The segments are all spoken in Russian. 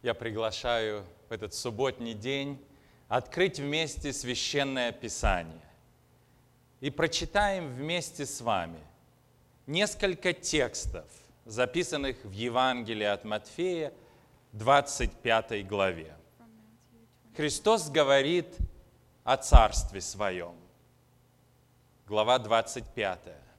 я приглашаю в этот субботний день открыть вместе Священное Писание. И прочитаем вместе с вами несколько текстов, записанных в Евангелии от Матфея, 25 главе. Христос говорит о Царстве Своем. Глава 25.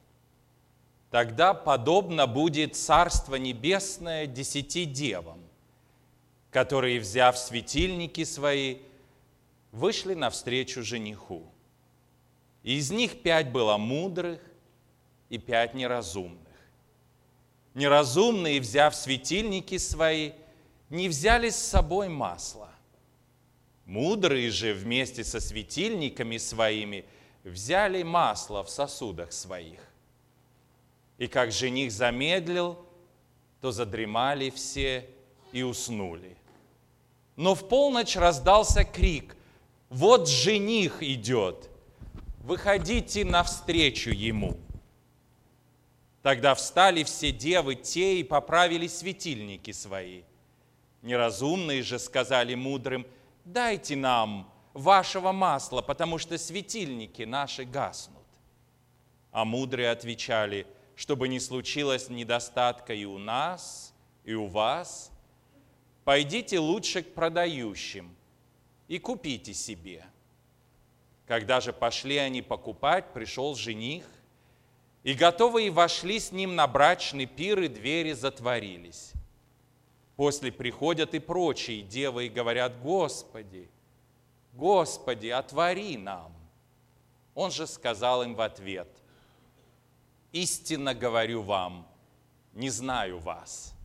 «Тогда подобно будет Царство Небесное 10 девам, которые, взяв светильники свои, вышли навстречу жениху. И из них 5 было мудрых и 5 неразумных. Неразумные, взяв светильники свои, не взяли с собой масла. Мудрые же вместе со светильниками своими взяли масло в сосудах своих. И как жених замедлил, то задремали все и уснули. Но в полночь раздался крик: «Вот жених идет! Выходите навстречу ему!» Тогда встали все девы те и поправили светильники свои. Неразумные же сказали мудрым: «Дайте нам вашего масла, потому что светильники наши гаснут». А мудрые отвечали: «Чтобы не случилось недостатка и у нас, и у вас, пойдите лучше к продающим и купите себе». Когда же пошли они покупать, пришел жених, и готовые вошли с ним на брачный пир, и двери затворились. После приходят и прочие девы и говорят: «Господи, Господи, отвори нам». Он же сказал им в ответ: «Истинно говорю вам, не знаю вас».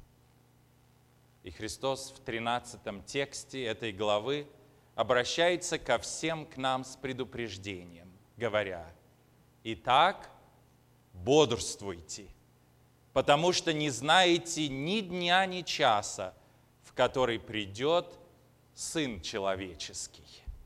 И Христос в 13 тексте этой главы обращается ко всем к нам с предупреждением, говоря: «Итак, бодрствуйте, потому что не знаете ни дня, ни часа, в который придет Сын Человеческий».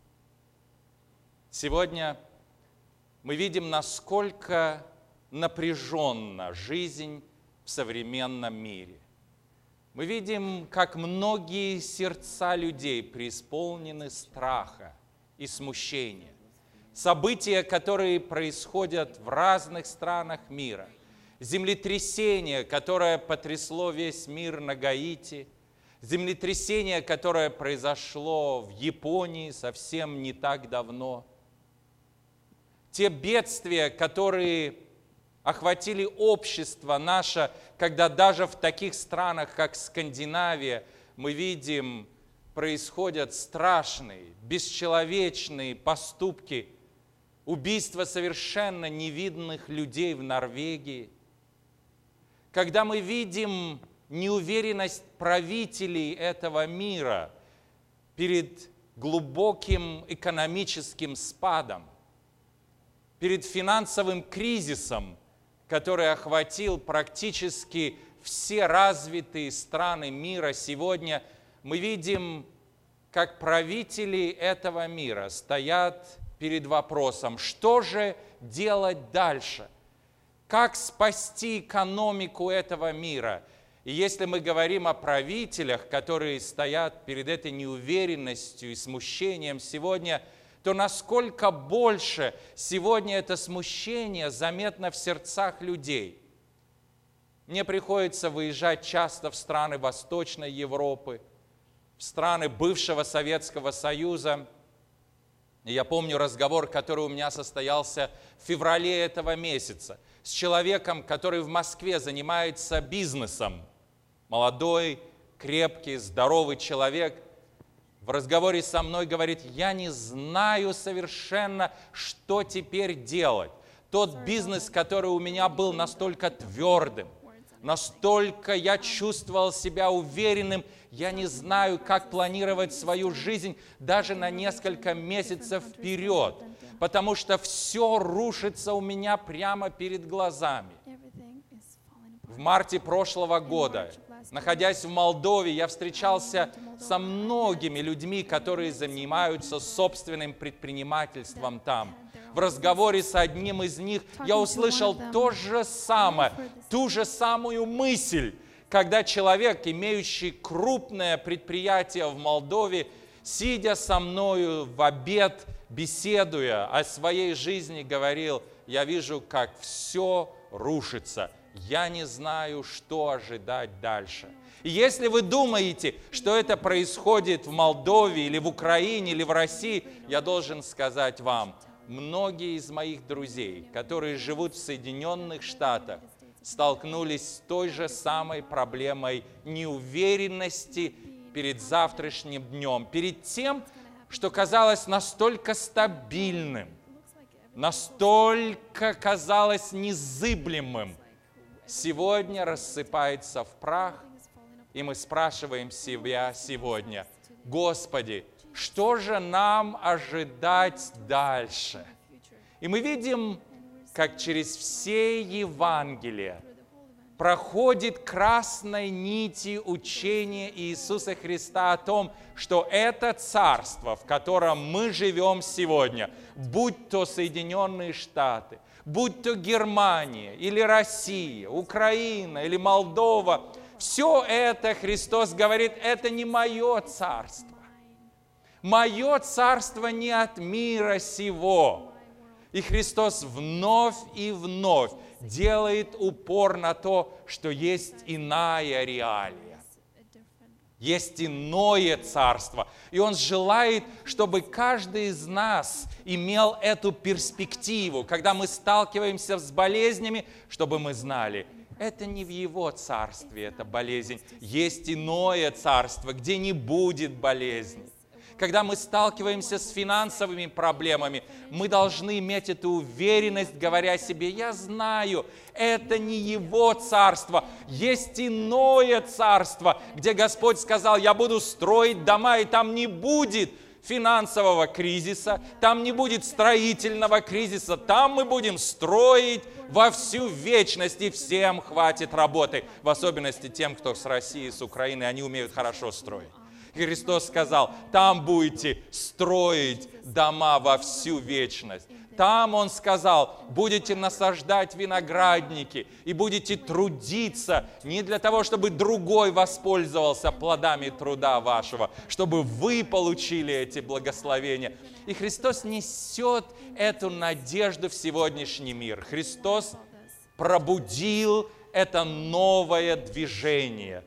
Сегодня мы видим, насколько напряженна жизнь в современном мире. Мы видим, как многие сердца людей преисполнены страха и смущения. События, которые происходят в разных странах мира, землетрясение, которое потрясло весь мир на Гаити, землетрясение, которое произошло в Японии совсем не так давно, те бедствия, которые охватили общество наше, когда даже в таких странах, как Скандинавия, мы видим, происходят страшные, бесчеловечные поступки, убийства совершенно невинных людей в Норвегии. Когда мы видим неуверенность правителей этого мира перед глубоким экономическим спадом, перед финансовым кризисом, который охватил практически все развитые страны мира сегодня, мы видим, как правители этого мира стоят перед вопросом: что же делать дальше? Как спасти экономику этого мира? И если мы говорим о правителях, которые стоят перед этой неуверенностью и смущением сегодня, то насколько больше сегодня это смущение заметно в сердцах людей. Мне приходится выезжать часто в страны Восточной Европы, в страны бывшего Советского Союза. И я помню разговор, который у меня состоялся в феврале этого месяца с человеком, который в Москве занимается бизнесом. Молодой, крепкий, здоровый человек. В разговоре со мной говорит: «Я не знаю совершенно, что теперь делать. Тот бизнес, который у меня был настолько твердым, настолько я чувствовал себя уверенным, я не знаю, как планировать свою жизнь даже на несколько месяцев вперед, потому что все рушится у меня прямо перед глазами». В марте прошлого года, находясь в Молдове, я встречался со многими людьми, которые занимаются собственным предпринимательством там. В разговоре с одним из них я услышал то же самое, ту же самую мысль, когда человек, имеющий крупное предприятие в Молдове, сидя со мною в обед, беседуя о своей жизни, говорил: я вижу, как все рушится, я не знаю, что ожидать дальше. И если вы думаете, что это происходит в Молдове или в Украине или в России, я должен сказать вам, многие из моих друзей, которые живут в Соединенных Штатах, столкнулись с той же самой проблемой неуверенности перед завтрашним днем, перед тем, что казалось настолько стабильным, настолько казалось незыблемым, сегодня рассыпается в прах, и мы спрашиваем себя сегодня: Господи, что же нам ожидать дальше? И мы видим, как через все Евангелия проходит красной нити учение Иисуса Христа о том, что это царство, в котором мы живем сегодня, будь то Соединенные Штаты, будь то Германия или Россия, Украина или Молдова, все это, Христос говорит, это не мое царство. Мое царство не от мира сего. И Христос вновь и вновь делает упор на то, что есть иная реалия, есть иное царство. И Он желает, чтобы каждый из нас имел эту перспективу, когда мы сталкиваемся с болезнями, чтобы мы знали, это не в Его царстве эта болезнь, есть иное царство, где не будет болезни. Когда мы сталкиваемся с финансовыми проблемами, мы должны иметь эту уверенность, говоря себе: я знаю, это не Его царство, есть иное царство, где Господь сказал: я буду строить дома, и там не будет финансового кризиса, там не будет строительного кризиса, там мы будем строить во всю вечность, и всем хватит работы, в особенности тем, кто с России, с Украины, они умеют хорошо строить. Христос сказал: там будете строить дома во всю вечность. Там, Он сказал, будете насаждать виноградники и будете трудиться не для того, чтобы другой воспользовался плодами труда вашего, чтобы вы получили эти благословения. И Христос несет эту надежду в сегодняшний мир. Христос пробудил это новое движение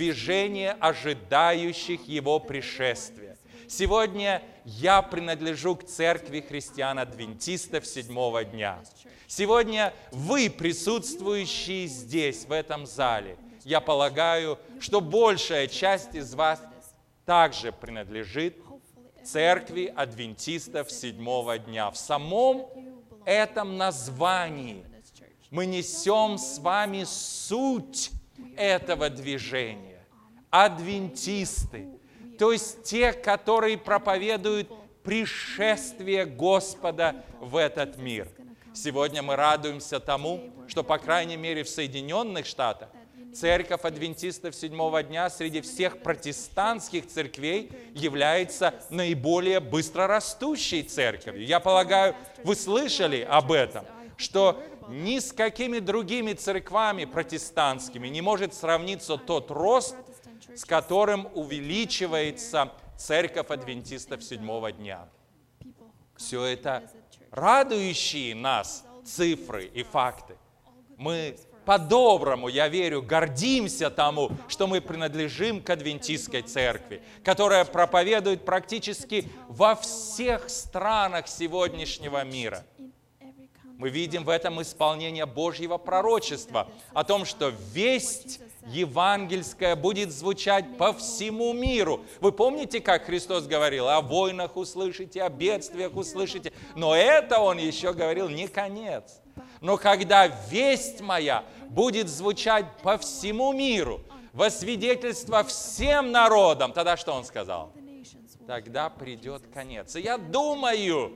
ожидающих Его пришествия. Сегодня я принадлежу к церкви христиан-адвентистов седьмого дня. Сегодня вы, присутствующие здесь, в этом зале, я полагаю, что большая часть из вас также принадлежит церкви адвентистов седьмого дня. В самом этом названии мы несем с вами суть этого движения. Адвентисты, то есть те, которые проповедуют пришествие Господа в этот мир. Сегодня мы радуемся тому, что, по крайней мере, в Соединенных Штатах церковь адвентистов седьмого дня среди всех протестантских церквей является наиболее быстрорастущей церковью. Я полагаю, вы слышали об этом, что ни с какими другими церквами протестантскими не может сравниться тот рост, с которым увеличивается церковь адвентистов седьмого дня. Все это радующие нас цифры и факты. Мы по-доброму, я верю, гордимся тому, что мы принадлежим к адвентистской церкви, которая проповедует практически во всех странах сегодняшнего мира. Мы видим в этом исполнение Божьего пророчества о том, что весть евангельская будет звучать по всему миру. Вы помните, как Христос говорил: о войнах услышите, о бедствиях услышите. Но это Он еще говорил не конец. Но когда весть моя будет звучать по всему миру, во свидетельство всем народам, тогда что Он сказал? Тогда придет конец. И я думаю,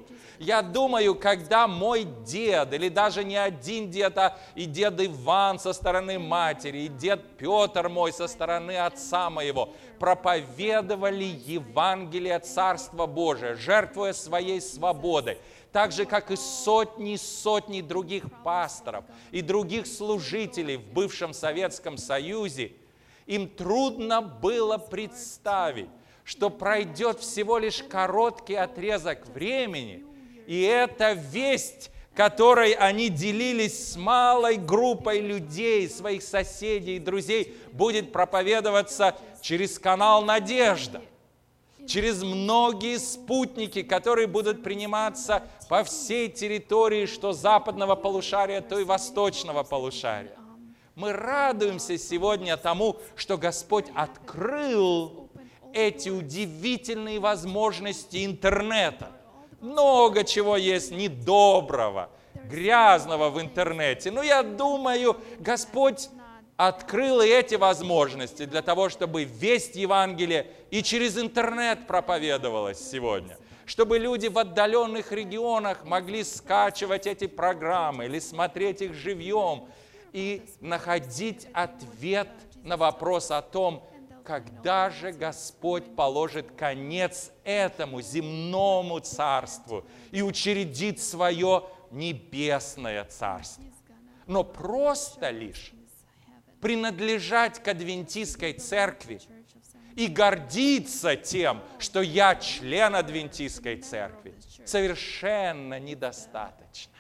когда мой дед, или даже не один дед, а и дед Иван со стороны матери, и дед Петр мой со стороны отца моего, проповедовали Евангелие Царства Божия, жертвуя своей свободой, так же, как и сотни других пасторов и других служителей в бывшем Советском Союзе, Им трудно было представить, что пройдет всего лишь короткий отрезок времени, и эта весть, которой они делились с малой группой людей, своих соседей и друзей, будет проповедоваться через канал «Надежда», через многие спутники, которые будут приниматься по всей территории, что западного полушария, то и восточного полушария. Мы радуемся сегодня тому, что Господь открыл эти удивительные возможности интернета. Много чего есть недоброго, грязного в интернете. Но я думаю, Господь открыл и эти возможности для того, чтобы весть Евангелия и через интернет проповедовалась сегодня. Чтобы люди в отдаленных регионах могли скачивать эти программы или смотреть их живьем и находить ответ на вопрос о том, когда же Господь положит конец этому земному царству и учредит свое небесное царство. Но просто лишь принадлежать к адвентистской церкви и гордиться тем, что я член адвентистской церкви, совершенно недостаточно.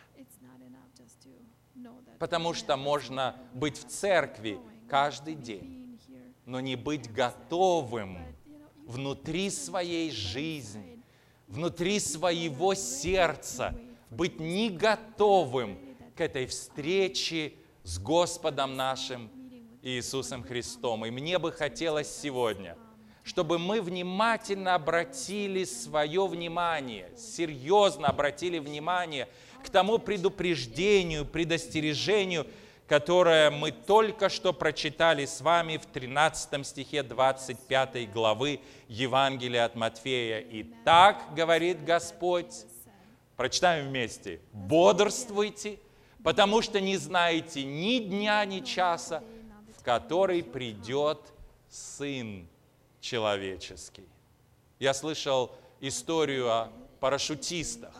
Потому что можно быть в церкви каждый день, но не быть готовым внутри своей жизни, внутри своего сердца, быть не готовым к этой встрече с Господом нашим Иисусом Христом. И мне бы хотелось сегодня, чтобы мы внимательно обратили свое внимание, серьезно обратили внимание к тому предупреждению, предостережению, которое мы только что прочитали с вами в 13 стихе 25 главы Евангелия от Матфея. «И так, говорит Господь», прочитаем вместе, «бодрствуйте, потому что не знаете ни дня, ни часа, в который придет Сын Человеческий». Я слышал историю о парашютистах,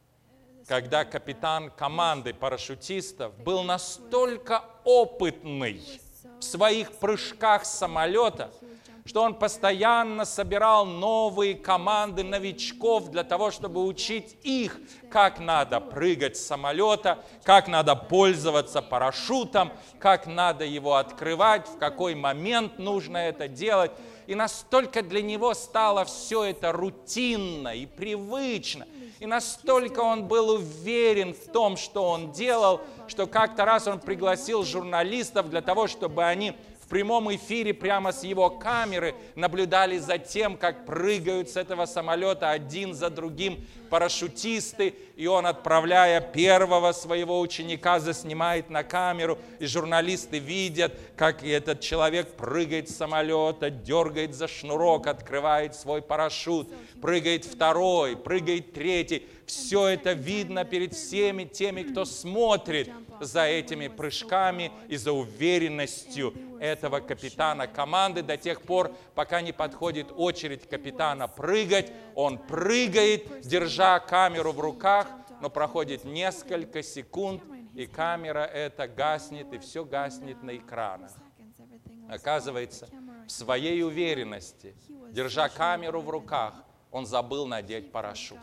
когда капитан команды парашютистов был настолько опытный в своих прыжках с самолета, что он постоянно собирал новые команды новичков для того, чтобы учить их, как надо прыгать с самолета, как надо пользоваться парашютом, как надо его открывать, в какой момент нужно это делать. И настолько для него стало все это рутинно и привычно, и настолько он был уверен в том, что он делал, что как-то раз он пригласил журналистов для того, чтобы они в прямом эфире прямо с его камеры наблюдали за тем, как прыгают с этого самолета один за другим парашютисты, и он, отправляя первого своего ученика, заснимает на камеру, и журналисты видят, как этот человек прыгает с самолета, дергает за шнурок, открывает свой парашют, прыгает второй, прыгает третий. Все это видно перед всеми теми, кто смотрит за этими прыжками и за уверенностью этого капитана команды до тех пор, пока не подходит очередь капитана прыгать. Он прыгает, держа камеру в руках, но проходит несколько секунд, и камера эта гаснет, и все гаснет на экранах. Оказывается, в своей уверенности, держа камеру в руках, он забыл надеть парашют.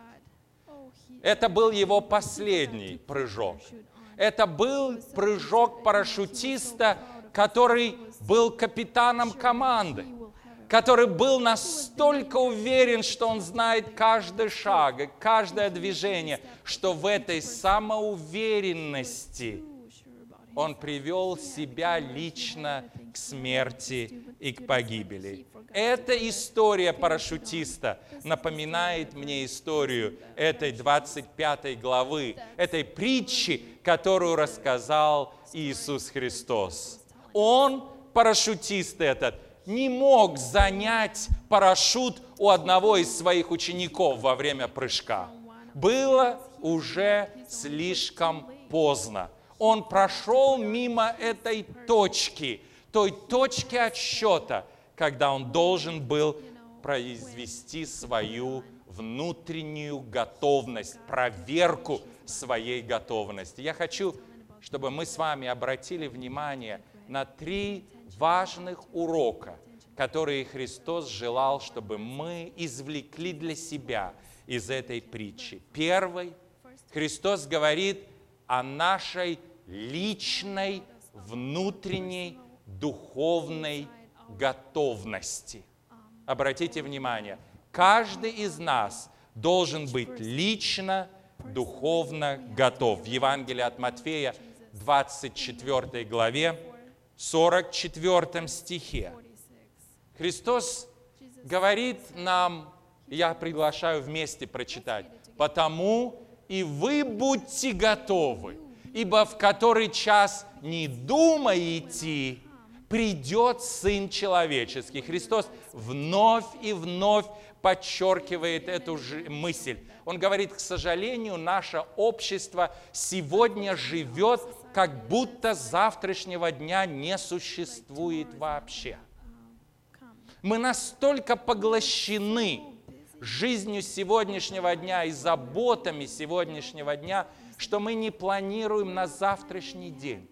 Это был его последний прыжок. Это был прыжок парашютиста, который был капитаном команды, который был настолько уверен, что он знает каждый шаг и каждое движение, что в этой самоуверенности он привел себя лично к смерти и к погибели. Эта история парашютиста напоминает мне историю этой 25 главы, этой притчи, которую рассказал Иисус Христос. Он, парашютист этот, не мог занять парашют у одного из своих учеников во время прыжка. Было уже слишком поздно. Он прошел мимо этой точки, той точки отсчета, когда он должен был произвести свою внутреннюю готовность, проверку своей готовности. Я хочу, чтобы мы с вами обратили внимание на 3 важных урока, которые Христос желал, чтобы мы извлекли для себя из этой притчи. Первый, Христос говорит о нашей личной, внутренней, духовной готовности. Обратите внимание, каждый из нас должен быть лично, духовно готов. В Евангелии от Матфея, 24 главе, 44 стихе. Христос говорит нам, я приглашаю вместе прочитать, «Потому и вы будьте готовы, ибо в который час не думаете, придет Сын Человеческий». Христос вновь и вновь подчеркивает эту же мысль. Он говорит, к сожалению, наше общество сегодня живет, как будто завтрашнего дня не существует вообще. Мы настолько поглощены жизнью сегодняшнего дня и заботами сегодняшнего дня, что мы не планируем на завтрашний день.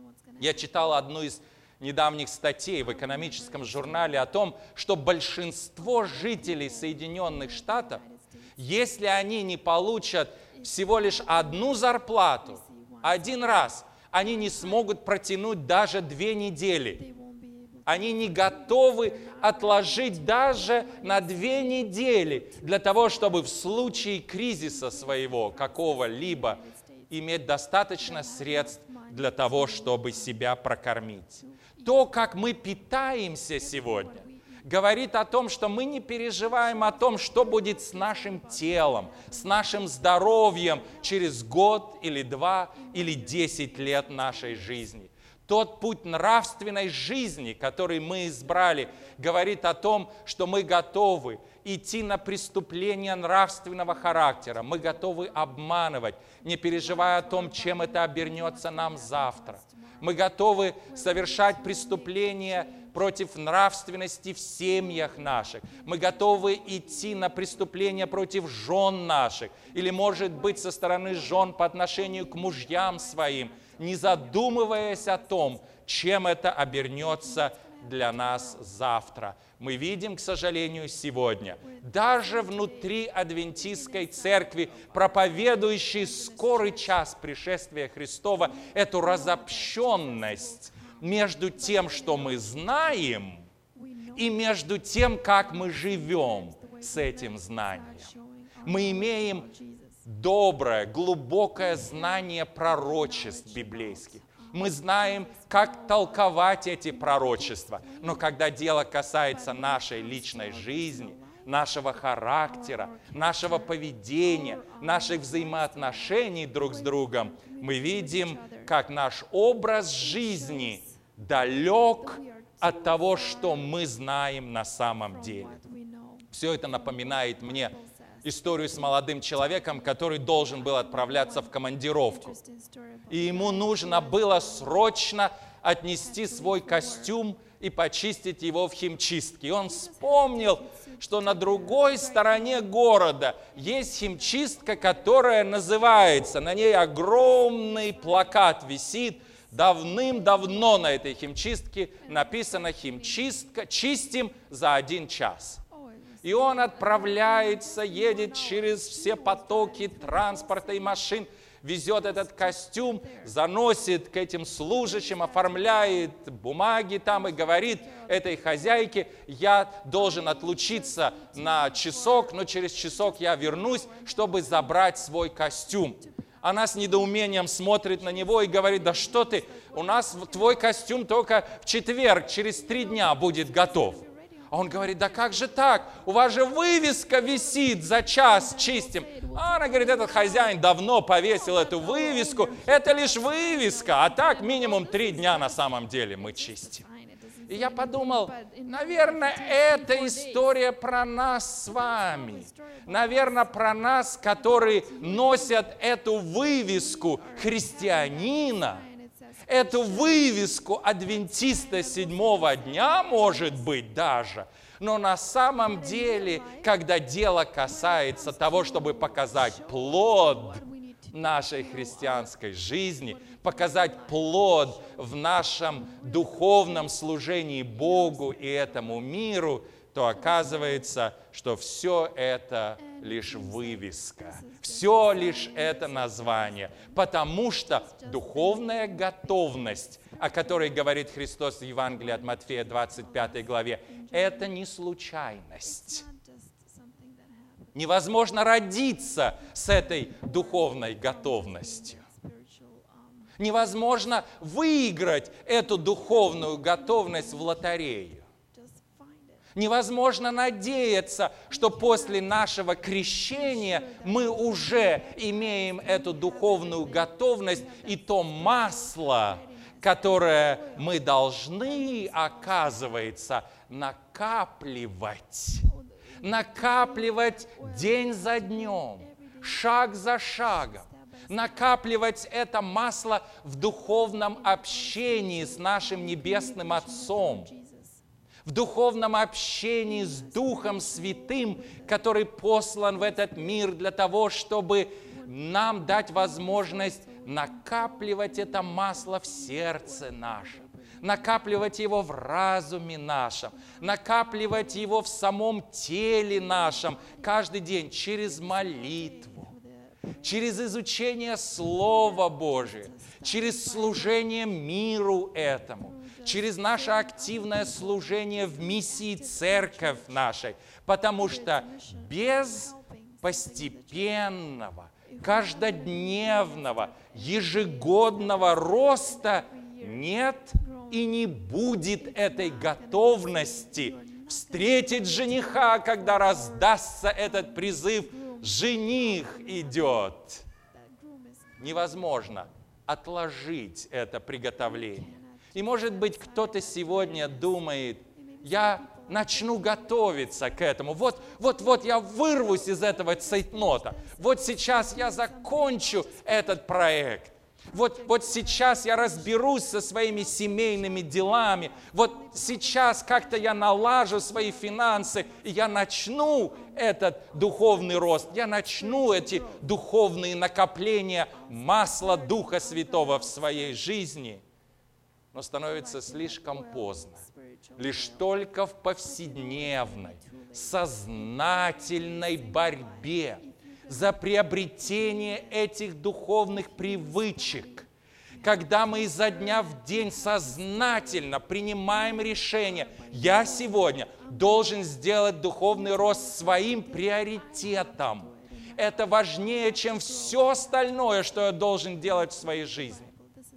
Я читал одну из недавних статей в экономическом журнале о том, что большинство жителей Соединенных Штатов, если они не получат всего лишь одну зарплату, один раз, они не смогут протянуть даже 2 недели. Они не готовы отложить даже на 2 недели для того, чтобы в случае кризиса своего какого-либо иметь достаточно средств для того, чтобы себя прокормить. То, как мы питаемся сегодня, говорит о том, что мы не переживаем о том, что будет с нашим телом, с нашим здоровьем через год или 2 или 10 лет нашей жизни. Тот путь нравственной жизни, который мы избрали, говорит о том, что мы готовы идти на преступления нравственного характера. Мы готовы обманывать, не переживая о том, чем это обернется нам завтра. Мы готовы совершать преступления против нравственности в семьях наших. Мы готовы идти на преступления против жен наших. Или, может быть, со стороны жен по отношению к мужьям своим, не задумываясь о том, чем это обернется для нас завтра. Мы видим, к сожалению, сегодня, даже внутри адвентистской церкви, проповедующей скорый час пришествия Христова, эту разобщенность между тем, что мы знаем, и между тем, как мы живем с этим знанием. Мы имеем доброе, глубокое знание пророчеств библейских. Мы знаем, как толковать эти пророчества. Но когда дело касается нашей личной жизни, нашего характера, нашего поведения, наших взаимоотношений друг с другом, мы видим, как наш образ жизни далек от того, что мы знаем на самом деле. Все это напоминает мне историю с молодым человеком, который должен был отправляться в командировку. И ему нужно было срочно отнести свой костюм и почистить его в химчистке. И он вспомнил, что на другой стороне города есть химчистка, которая называется, на ней огромный плакат висит, давным-давно на этой химчистке написано «Химчистка, чистим за 1 час». И он отправляется, едет через все потоки транспорта и машин, везет этот костюм, заносит к этим служащим, оформляет бумаги там и говорит этой хозяйке: я должен отлучиться на часок, но через часок я вернусь, чтобы забрать свой костюм. Она с недоумением смотрит на него и говорит: да что ты, у нас твой костюм только в четверг, через 3 дня будет готов. А он говорит: да как же так? У вас же вывеска висит, за час чистим. А она говорит: этот хозяин давно повесил эту вывеску. Это лишь вывеска, а так минимум 3 дня на самом деле мы чистим. И я подумал, наверное, это история про нас с вами. Наверное, про нас, которые носят эту вывеску христианина, эту вывеску адвентиста 7-го дня, может быть, даже. Но на самом деле, когда дело касается того, чтобы показать плод нашей христианской жизни, показать плод в нашем духовном служении Богу и этому миру, то оказывается, что все это лишь вывеска, все лишь это название, потому что духовная готовность, о которой говорит Христос в Евангелии от Матфея 25 главе, это не случайность. Невозможно родиться с этой духовной готовностью. Невозможно выиграть эту духовную готовность в лотерею. Невозможно надеяться, что после нашего крещения мы уже имеем эту духовную готовность и то масло, которое мы должны, оказывается, накапливать. Накапливать день за днем, шаг за шагом. Накапливать это масло в духовном общении с нашим Небесным Отцом. В духовном общении с Духом Святым, который послан в этот мир для того, чтобы нам дать возможность накапливать это масло в сердце нашем, накапливать его в разуме нашем, накапливать его в самом теле нашем каждый день через молитву, через изучение Слова Божия, через служение миру этому, через наше активное служение в миссии церковь нашей, потому что без постепенного, каждодневного, ежегодного роста нет и не будет этой готовности встретить жениха, когда раздастся этот призыв «Жених идет». Невозможно отложить это приготовление. И, может быть, кто-то сегодня думает, я начну готовиться к этому. Вот я вырвусь из этого цейтнота. Вот сейчас я закончу этот проект. Вот сейчас я разберусь со своими семейными делами. Вот сейчас как-то я налажу свои финансы, и я начну этот духовный рост. Я начну эти духовные накопления масла Духа Святого в своей жизни. Но становится слишком поздно. Лишь только в повседневной, сознательной борьбе за приобретение этих духовных привычек, когда мы изо дня в день сознательно принимаем решение, я сегодня должен сделать духовный рост своим приоритетом. Это важнее, чем все остальное, что я должен делать в своей жизни.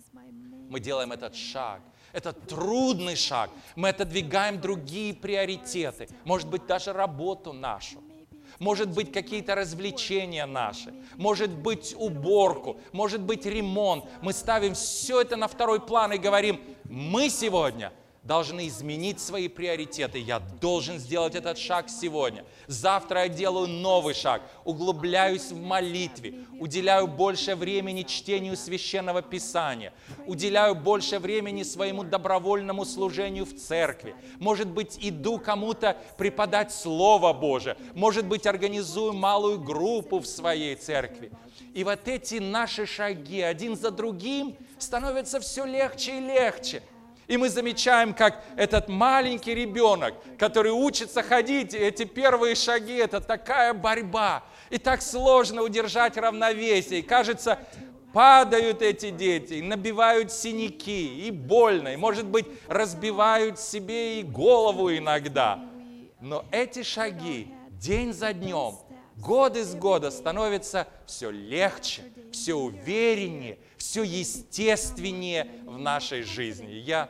Мы делаем этот шаг. Это трудный шаг. Мы отодвигаем другие приоритеты. Может быть, даже работу нашу. Может быть, какие-то развлечения наши. Может быть, уборку. Может быть, ремонт. Мы ставим все это на второй план и говорим, мы сегодня должны изменить свои приоритеты. Я должен сделать этот шаг сегодня. Завтра я делаю новый шаг. Углубляюсь в молитве. Уделяю больше времени чтению Священного Писания. Уделяю больше времени своему добровольному служению в церкви. Может быть, иду кому-то преподать Слово Божие. Может быть, организую малую группу в своей церкви. И вот эти наши шаги один за другим становятся все легче и легче. И мы замечаем, как этот маленький ребенок, который учится ходить, эти первые шаги, это такая борьба. И так сложно удержать равновесие. И кажется, падают эти дети, набивают синяки, и больно. И, может быть, разбивают себе и голову иногда. Но эти шаги день за днем, год из года становятся все легче, все увереннее, все естественнее в нашей жизни. Я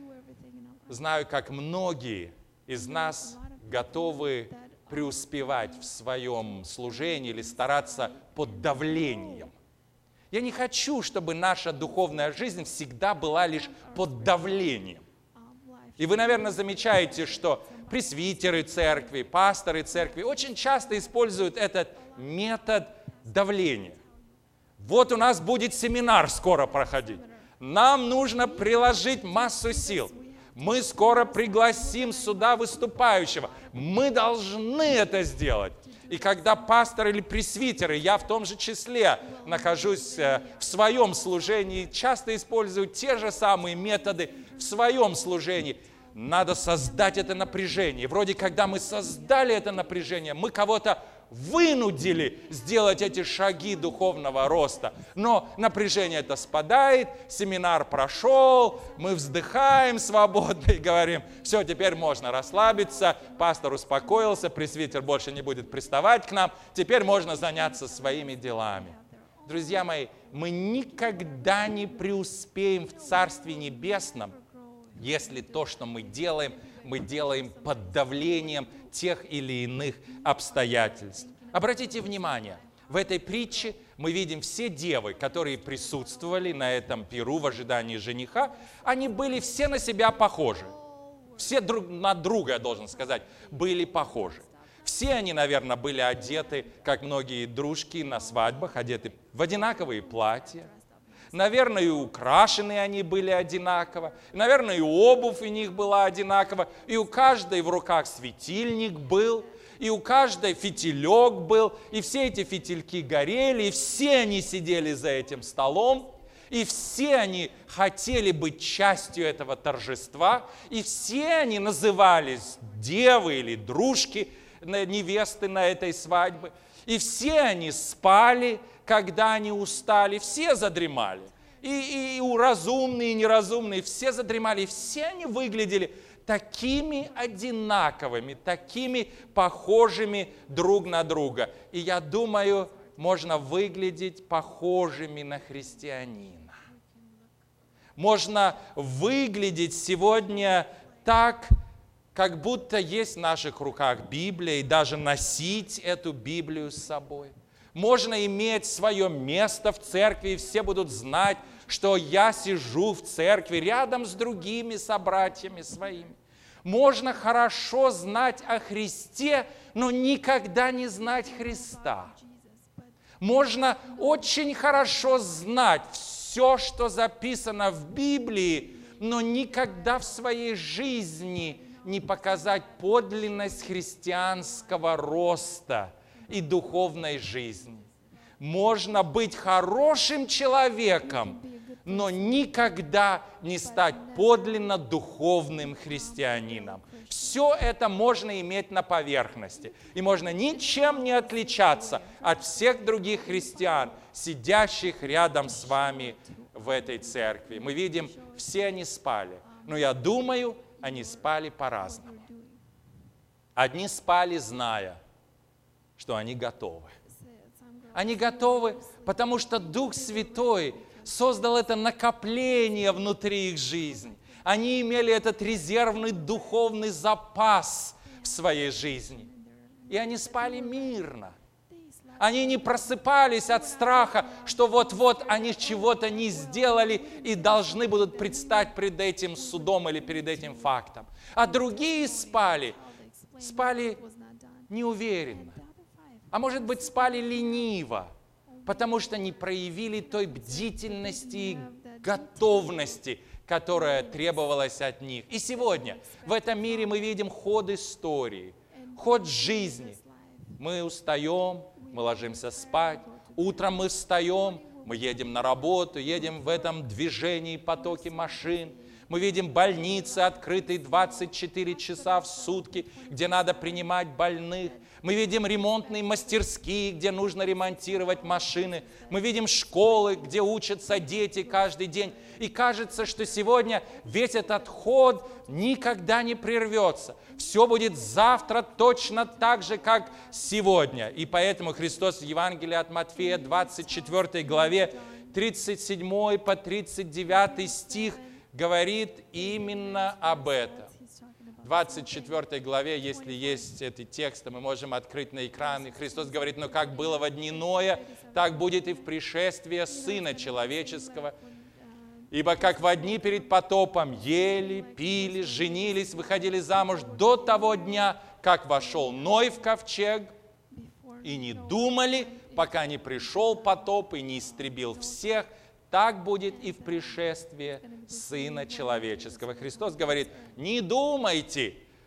знаю, как многие из нас готовы преуспевать в своем служении или стараться под давлением. Я не хочу, чтобы наша духовная жизнь всегда была лишь под давлением. И вы, наверное, замечаете, что пресвитеры церкви, пасторы церкви очень часто используют этот метод давления. Вот у нас будет семинар скоро проходить. Нам нужно приложить массу сил. Мы скоро пригласим сюда выступающего. Мы должны это сделать. И когда пастор или пресвитер, и я в том же числе нахожусь в своем служении, часто использую те же самые методы в своем служении, надо создать это напряжение. Вроде когда мы создали это напряжение, мы кого-то вынудили сделать эти шаги духовного роста. Но напряжение это спадает, семинар прошел, мы вздыхаем свободно и говорим, все, теперь можно расслабиться, пастор успокоился, пресвитер больше не будет приставать к нам, теперь можно заняться своими делами. Друзья мои, мы никогда не преуспеем в Царстве Небесном, если то, что мы делаем под давлением тех или иных обстоятельств. Обратите внимание, в этой притче мы видим все девы, которые присутствовали на этом пиру в ожидании жениха, они были все на себя похожи. Все друг на друга, я должен сказать, были похожи. Все они, наверное, были одеты, как многие дружки на свадьбах, одеты в одинаковые платья. Наверное, и украшены они были одинаково. Наверное, и обувь у них была одинакова. И у каждой в руках светильник был. И у каждой фитилек был. И все эти фитильки горели. И все они сидели за этим столом. И все они хотели быть частью этого торжества. И все они назывались девы или дружки невесты на этой свадьбе. И все они спали, когда они устали, все задремали. И разумные, и неразумные, все задремали. И все они выглядели такими одинаковыми, такими похожими друг на друга. И я думаю, можно выглядеть похожими на христианина. Можно выглядеть сегодня так, как будто есть в наших руках Библия, и даже носить эту Библию с собой. Можно иметь свое место в церкви, и все будут знать, что я сижу в церкви рядом с другими собратьями своими. Можно хорошо знать о Христе, но никогда не знать Христа. Можно очень хорошо знать все, что записано в Библии, но никогда в своей жизни не показать подлинность христианского роста и духовной жизни. Можно быть хорошим человеком, но никогда не стать подлинно духовным христианином. Все это можно иметь на поверхности. И можно ничем не отличаться от всех других христиан, сидящих рядом с вами в этой церкви. Мы видим, все они спали. Но я думаю, они спали по-разному. Одни спали, зная, что они готовы. Они готовы, потому что Дух Святой создал это накопление внутри их жизни. Они имели этот резервный духовный запас в своей жизни. И они спали мирно. Они не просыпались от страха, что вот-вот они чего-то не сделали и должны будут предстать пред этим судом или перед этим фактом. А другие спали неуверенно. А может быть, спали лениво, потому что не проявили той бдительности и готовности, которая требовалась от них. И сегодня в этом мире мы видим ход истории, ход жизни. Мы устаем, мы ложимся спать, утром мы встаем, мы едем на работу, едем в этом движении, потоке машин. Мы видим больницы, открытые 24 часа в сутки, где надо принимать больных. Мы видим ремонтные мастерские, где нужно ремонтировать машины. Мы видим школы, где учатся дети каждый день. И кажется, что сегодня весь этот ход никогда не прервется. Все будет завтра точно так же, как сегодня. И поэтому Христос в Евангелии от Матфея, 24 главе, 37 по 39 стих, говорит именно об этом. В 24 главе, если есть эти тексты, мы можем открыть на экран. И Христос говорит, но как было во дни Ноя, так будет и в пришествии Сына Человеческого. Ибо как во дни перед потопом ели, пили, женились, выходили замуж до того дня, как вошел Ной в ковчег, и не думали, пока не пришел потоп и не истребил всех, так будет и в пришествии Сына Человеческого. Христос говорит, не думайте,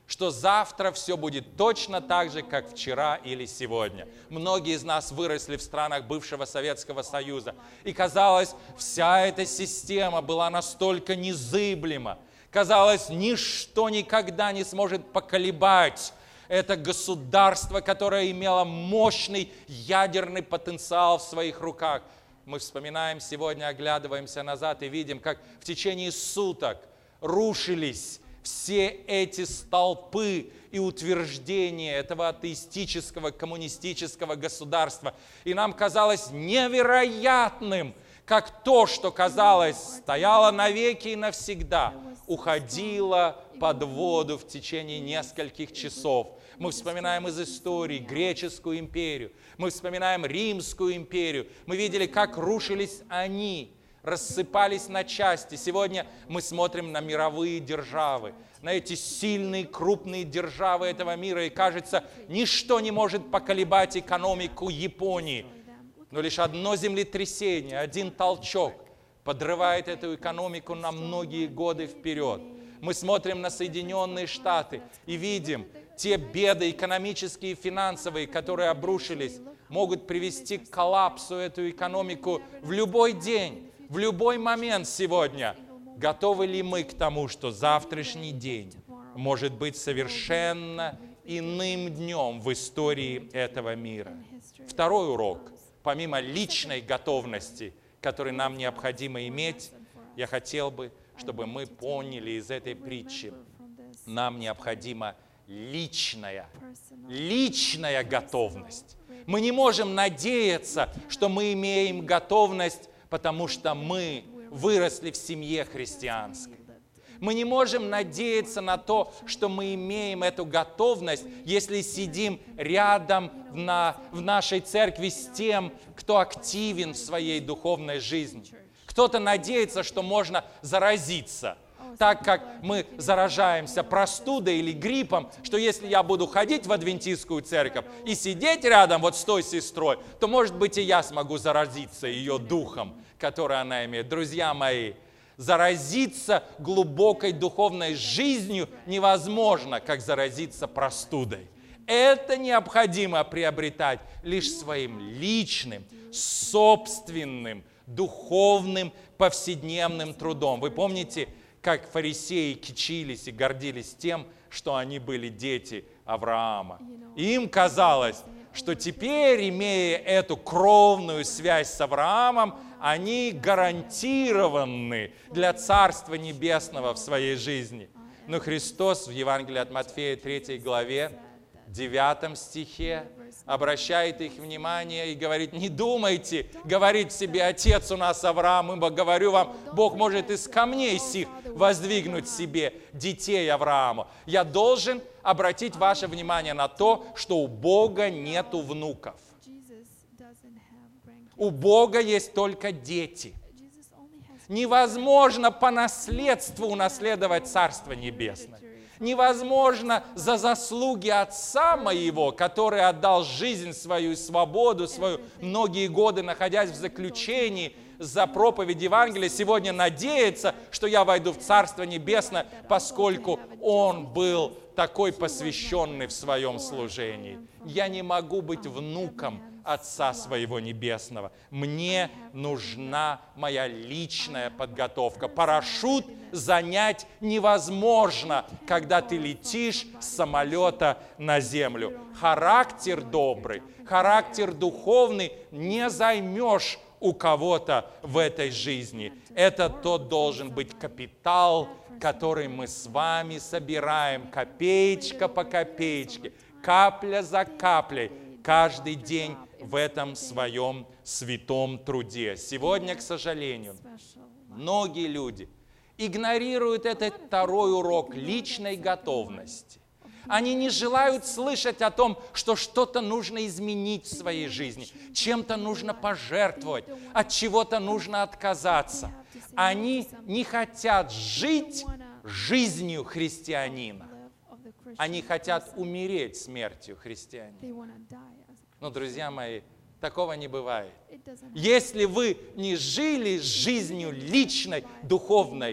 что завтра все будет точно так же, как вчера или сегодня. Многие из нас выросли в странах бывшего Советского Союза. И казалось, вся эта система была настолько незыблема. Казалось, ничто никогда не сможет поколебать это государство, которое имело мощный ядерный потенциал в своих руках. Мы вспоминаем сегодня, оглядываемся назад и видим, как в течение суток рушились все эти столпы и утверждения этого атеистического, коммунистического государства. И нам казалось невероятным, как то, что казалось, стояло навеки и навсегда, уходило под воду в течение нескольких часов. Мы вспоминаем из истории Греческую империю, мы вспоминаем Римскую империю. Мы видели, как рушились они, рассыпались на части. Сегодня мы смотрим на мировые державы, на эти сильные, крупные державы этого мира, и кажется, ничто не может поколебать экономику Японии. Но лишь одно землетрясение, один толчок подрывает эту экономику на многие годы вперед. Мы смотрим на Соединенные Штаты и видим, те беды экономические и финансовые, которые обрушились, могут привести к коллапсу эту экономику в любой день, в любой момент сегодня. Готовы ли мы к тому, что завтрашний день может быть совершенно иным днем в истории этого мира? Второй урок. Помимо личной готовности, которую нам необходимо иметь, я хотел бы, чтобы мы поняли из этой притчи, нам необходима личная готовность. Мы не можем надеяться, что мы имеем готовность, потому что мы выросли в семье христианской. Мы не можем надеяться на то, что мы имеем эту готовность, если сидим рядом в нашей церкви с тем, кто активен в своей духовной жизни. Кто-то надеется, что можно заразиться, так как мы заражаемся простудой или гриппом, что если я буду ходить в адвентистскую церковь и сидеть рядом вот с той сестрой, то, может быть, и я смогу заразиться ее духом, который она имеет. Друзья мои, заразиться глубокой духовной жизнью невозможно, как заразиться простудой. Это необходимо приобретать лишь своим личным, собственным, духовным, повседневным трудом. Вы помните, как фарисеи кичились и гордились тем, что они были дети Авраама. И им казалось, что теперь, имея эту кровную связь с Авраамом, они гарантированы для Царства Небесного в своей жизни. Но Христос в Евангелии от Матфея 3 главе, 9 стихе, обращает их внимание и говорит: не думайте, говорит себе отец у нас Авраам, ибо говорю вам, Бог может из камней сих воздвигнуть себе детей Аврааму. Я должен обратить ваше внимание на то, что у Бога нету внуков. У Бога есть только дети. Невозможно по наследству унаследовать Царство Небесное. Невозможно за заслуги Отца моего, который отдал жизнь свою и свободу свою, многие годы находясь в заключении за проповедь Евангелия, сегодня надеяться, что я войду в Царство Небесное, поскольку Он был такой посвященный в своем служении. Я не могу быть внуком Отца своего Небесного. Мне нужна моя личная подготовка. Парашют занять невозможно, когда ты летишь с самолета на землю. Характер добрый, характер духовный не займешь у кого-то в этой жизни. Это тот должен быть капитал, который мы с вами собираем копеечка по копеечке, капля за каплей, каждый день в этом своем святом труде. Сегодня, к сожалению, многие люди игнорируют этот второй урок личной готовности. Они не желают слышать о том, что что-то нужно изменить в своей жизни, чем-то нужно пожертвовать, от чего-то нужно отказаться. Они не хотят жить жизнью христианина. Они хотят умереть смертью христианина. Но, друзья мои, такого не бывает. Если вы не жили жизнью личной, духовной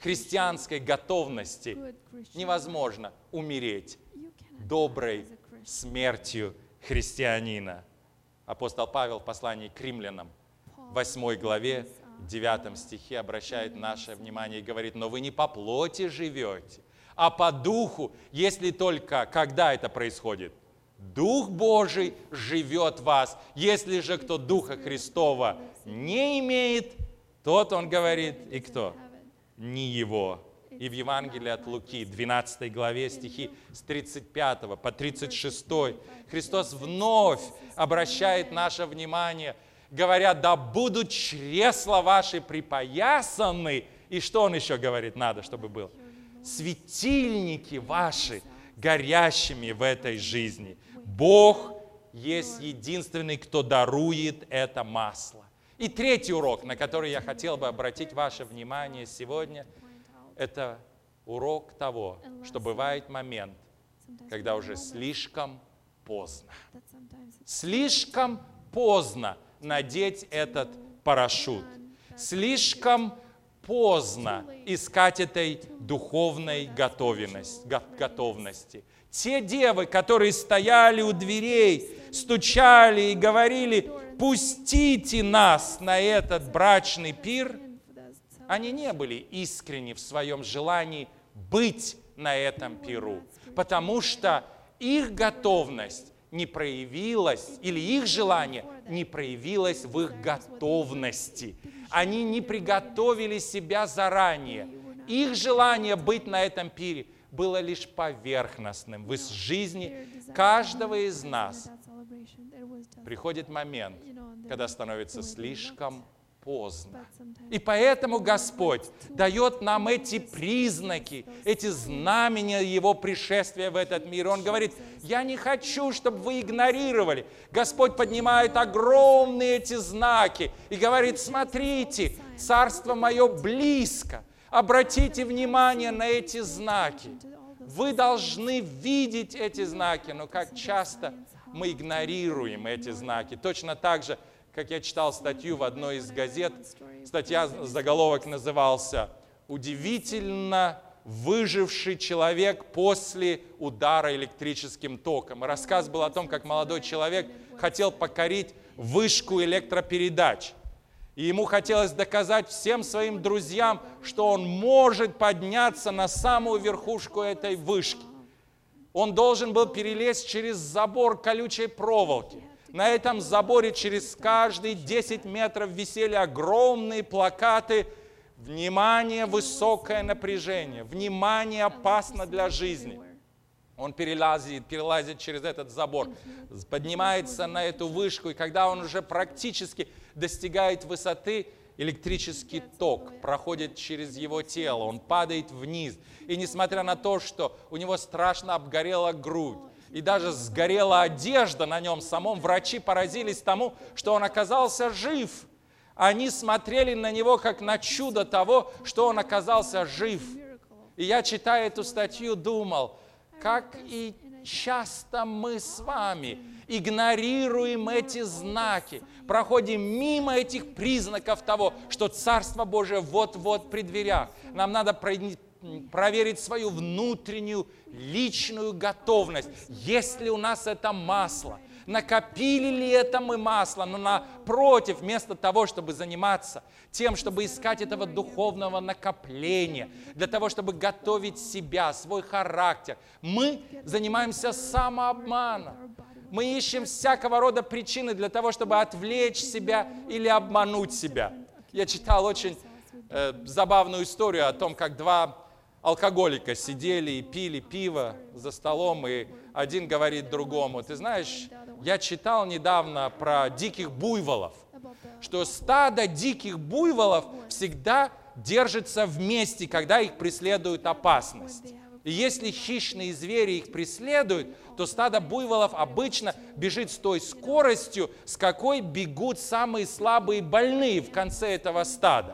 христианской готовности невозможно умереть доброй смертью христианина. Апостол Павел в послании к римлянам, 8 главе, 9 стихе обращает наше внимание и говорит: «Но вы не по плоти живете, а по духу, если только, когда это происходит? Дух Божий живет в вас. Если же кто Духа Христова не имеет, тот, он говорит, и кто? Не его». И в Евангелии от Луки, 12 главе, стихи с 35 по 36, Христос вновь обращает наше внимание, говоря: «Да будут чресла ваши припоясаны». И что он еще говорит, надо, чтобы было? «Светильники ваши горящими в этой жизни». Бог есть единственный, кто дарует это масло. И третий урок, на который я хотел бы обратить ваше внимание сегодня, это урок того, что бывает момент, когда уже слишком поздно. Слишком поздно надеть этот парашют. Слишком поздно искать этой духовной готовности. Те девы, которые стояли у дверей, стучали и говорили: «Пустите нас на этот брачный пир», они не были искренни в своем желании быть на этом пиру, потому что их готовность не проявилась, или их желание не проявилось в их готовности. Они не приготовили себя заранее. Их желание быть на этом пире было лишь поверхностным. В жизни каждого из нас приходит момент, когда становится слишком поздно. И поэтому Господь дает нам эти признаки, эти знамения Его пришествия в этот мир. Он говорит: я не хочу, чтобы вы игнорировали. Господь поднимает огромные эти знаки и говорит: смотрите, Царство Мое близко. Обратите внимание на эти знаки. Вы должны видеть эти знаки, но как часто мы игнорируем эти знаки. Точно так же, как я читал статью в одной из газет, статья, заголовок назывался «Удивительно выживший человек после удара электрическим током». И рассказ был о том, как молодой человек хотел покорить вышку электропередач. И ему хотелось доказать всем своим друзьям, что он может подняться на самую верхушку этой вышки. Он должен был перелезть через забор колючей проволоки. На этом заборе через каждые 10 метров висели огромные плакаты: «Внимание, высокое напряжение! Внимание, опасно для жизни!» Он перелазит через этот забор, поднимается на эту вышку, и когда он уже практически достигает высоты, электрический ток проходит через его тело, он падает вниз. И несмотря на то, что у него страшно обгорела грудь, и даже сгорела одежда на нем самом, врачи поразились тому, что он оказался жив. Они смотрели на него как на чудо того, что он оказался жив. И я, читая эту статью, думал, как и часто мы с вами игнорируем эти знаки, проходим мимо этих признаков того, что Царство Божие вот-вот при дверях. Нам надо проверить свою внутреннюю личную готовность. Есть ли у нас это масло? Накопили ли это мы масло? Но напротив, вместо того, чтобы заниматься тем, чтобы искать этого духовного накопления, для того, чтобы готовить себя, свой характер, мы занимаемся самообманом. Мы ищем всякого рода причины для того, чтобы отвлечь себя или обмануть себя. Я читал очень забавную историю о том, как два алкоголика сидели и пили пиво за столом, и один говорит другому: ты знаешь, я читал недавно про диких буйволов, что стадо диких буйволов всегда держится вместе, когда их преследует опасность. И если хищные звери их преследуют, то стадо буйволов обычно бежит с той скоростью, с какой бегут самые слабые и больные в конце этого стада.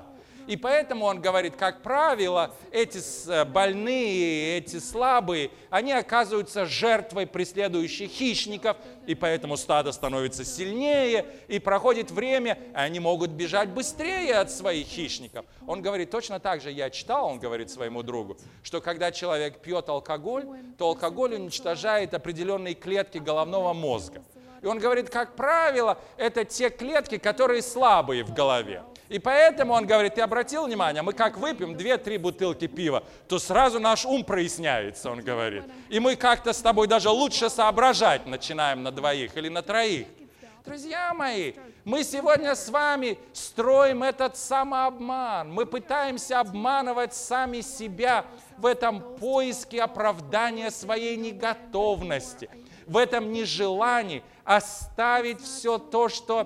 И поэтому он говорит, как правило, эти больные, эти слабые, они оказываются жертвой преследующих хищников, и поэтому стадо становится сильнее, и проходит время, и они могут бежать быстрее от своих хищников. Он говорит, точно так же я читал, он говорит своему другу, что когда человек пьет алкоголь, то алкоголь уничтожает определенные клетки головного мозга. И он говорит, как правило, это те клетки, которые слабые в голове. И поэтому он говорит, ты обратил внимание, мы как выпьем 2-3 бутылки пива, то сразу наш ум проясняется, он говорит. И мы как-то с тобой даже лучше соображать начинаем на 2 или на 3. Друзья мои, мы сегодня с вами строим этот самообман. Мы пытаемся обманывать сами себя в этом поиске оправдания своей неготовности, в этом нежелании оставить все то, что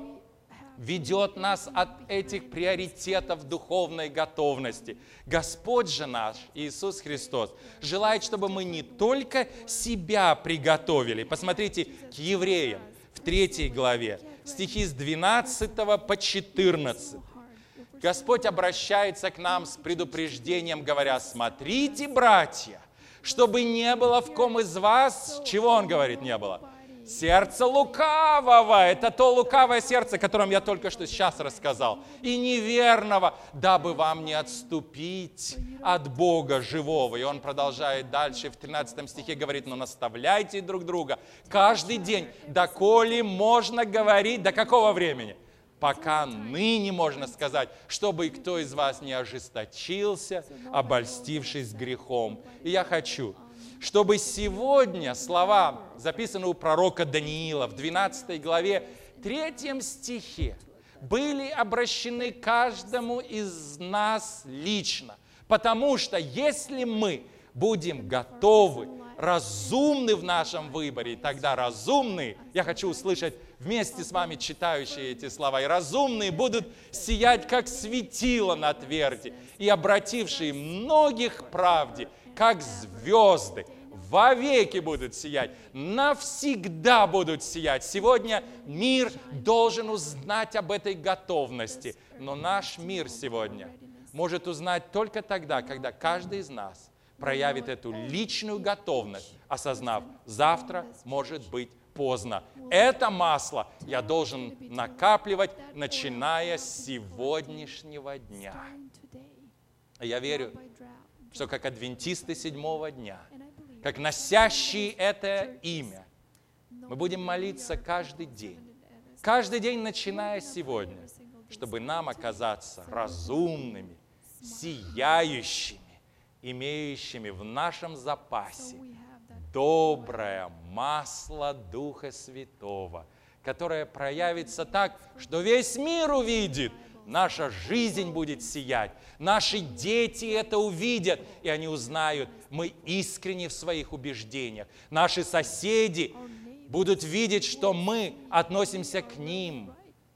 ведет нас от этих приоритетов духовной готовности. Господь же наш, Иисус Христос, желает, чтобы мы не только себя приготовили. Посмотрите к Евреям в 3 главе, стихи с 12 по 14. Господь обращается к нам с предупреждением, говоря, смотрите, братья, чтобы не было в ком из вас, чего он говорит, не было? Сердце лукавого, это то лукавое сердце, о котором я только что сейчас рассказал, и неверного, дабы вам не отступить от Бога живого. И он продолжает дальше, в 13 стихе говорит, но наставляйте друг друга каждый день, доколе можно говорить, до какого времени? Пока ныне можно сказать, чтобы кто из вас не ожесточился, обольстившись грехом. И я хочу, чтобы сегодня слова, записанные у пророка Даниила в 12 главе, 3 стихе, были обращены каждому из нас лично. Потому что если мы будем готовы, разумны в нашем выборе, тогда разумные, я хочу услышать вместе с вами читающие эти слова, и разумные будут сиять, как светило на тверди, и обратившие многих к правде, как звезды, вовеки будут сиять, навсегда будут сиять. Сегодня мир должен узнать об этой готовности, но наш мир сегодня может узнать только тогда, когда каждый из нас проявит эту личную готовность, осознав, завтра может быть поздно. Это масло я должен накапливать, начиная с сегодняшнего дня. Я верю, что как адвентисты 7-го дня, как носящие это имя, мы будем молиться каждый день, начиная сегодня, чтобы нам оказаться разумными, сияющими, имеющими в нашем запасе доброе масло Духа Святого, которое проявится так, что весь мир увидит, наша жизнь будет сиять, наши дети это увидят, и они узнают, мы искренни в своих убеждениях. Наши соседи будут видеть, что мы относимся к ним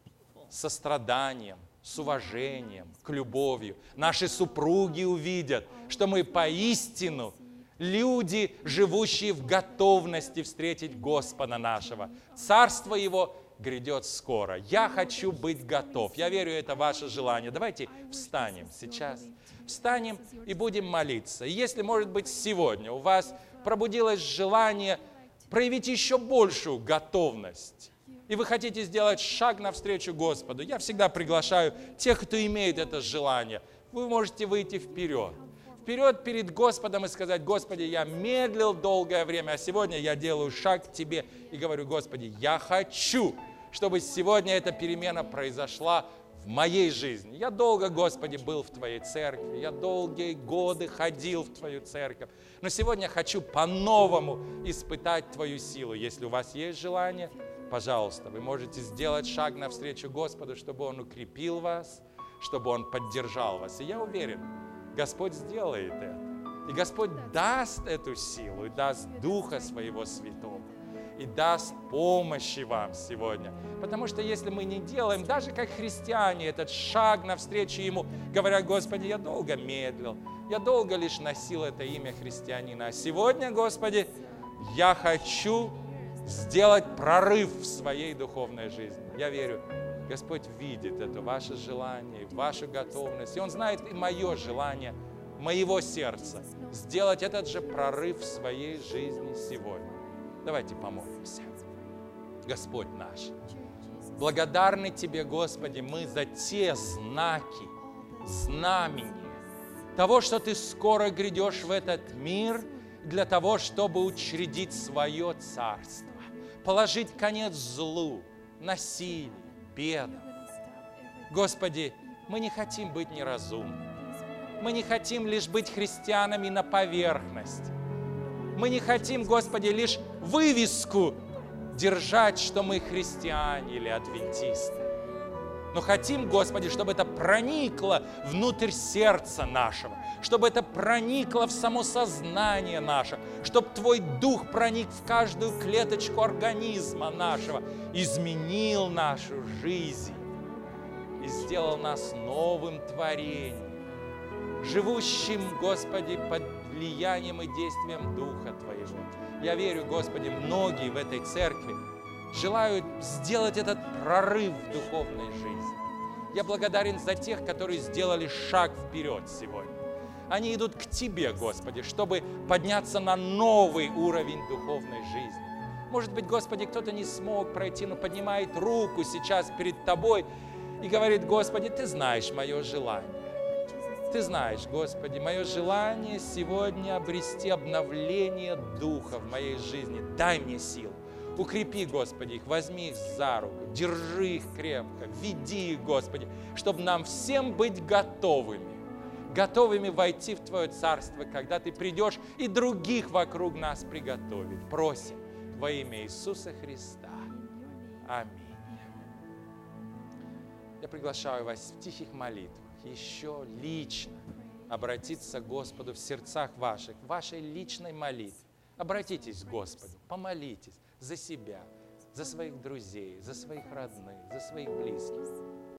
с состраданием, с уважением, к любовью. Наши супруги увидят, что мы поистину люди, живущие в готовности встретить Господа нашего. Царство Его грядет скоро. Я хочу быть готов. Я верю, это ваше желание. Давайте встанем сейчас. Встанем и будем молиться. И если, может быть, сегодня у вас пробудилось желание проявить еще большую готовность, и вы хотите сделать шаг навстречу Господу, я всегда приглашаю тех, кто имеет это желание. Вы можете выйти вперед. Вперед перед Господом и сказать: Господи, я медлил долгое время, а сегодня я делаю шаг к Тебе и говорю: Господи, я хочу, чтобы сегодня эта перемена произошла в моей жизни. Я долго, Господи, был в Твоей церкви, я долгие годы ходил в Твою церковь, но сегодня хочу по-новому испытать Твою силу. Если у вас есть желание, пожалуйста, вы можете сделать шаг навстречу Господу, чтобы Он укрепил вас, чтобы Он поддержал вас. И я уверен, Господь сделает это. И Господь даст эту силу, и даст Духа Своего Святого, и даст помощи вам сегодня. Потому что если мы не делаем, даже как христиане, этот шаг навстречу Ему, говоря: Господи, я долго медлил, я долго лишь носил это имя христианина, а сегодня, Господи, я хочу сделать прорыв в своей духовной жизни. Я верю, Господь видит это ваше желание, вашу готовность. И Он знает и мое желание, моего сердца, сделать этот же прорыв в своей жизни сегодня. Давайте помолимся. Господь наш, благодарны Тебе, Господи, мы за те знаки, знамения того, что Ты скоро грядешь в этот мир для того, чтобы учредить свое царство, положить конец злу, насилию, бедам. Господи, мы не хотим быть неразумными. Мы не хотим лишь быть христианами на поверхности. Мы не хотим, Господи, лишь вывеску держать, что мы христиане или адвентисты. Но хотим, Господи, чтобы это проникло внутрь сердца нашего, чтобы это проникло в само сознание наше, чтобы Твой Дух проник в каждую клеточку организма нашего, изменил нашу жизнь и сделал нас новым творением, живущим, Господи, под влиянием и действием Духа Твоего. Я верю, Господи, многие в этой церкви желают сделать этот прорыв в духовной жизни. Я благодарен за тех, которые сделали шаг вперед сегодня. Они идут к Тебе, Господи, чтобы подняться на новый уровень духовной жизни. Может быть, Господи, кто-то не смог пройти, но поднимает руку сейчас перед Тобой и говорит: Господи, Ты знаешь мое желание. Ты знаешь, Господи, мое желание сегодня обрести обновление Духа в моей жизни. Дай мне силу. Укрепи, Господи, их, возьми их за руку, держи их крепко, веди их, Господи, чтобы нам всем быть готовыми войти в Твое Царство, когда Ты придешь и других вокруг нас приготовить. Просим во имя Иисуса Христа. Аминь. Я приглашаю вас в тихих молитвах еще лично обратиться к Господу в сердцах ваших, в вашей личной молитве. Обратитесь к Господу, помолитесь за себя, за своих друзей, за своих родных, за своих близких.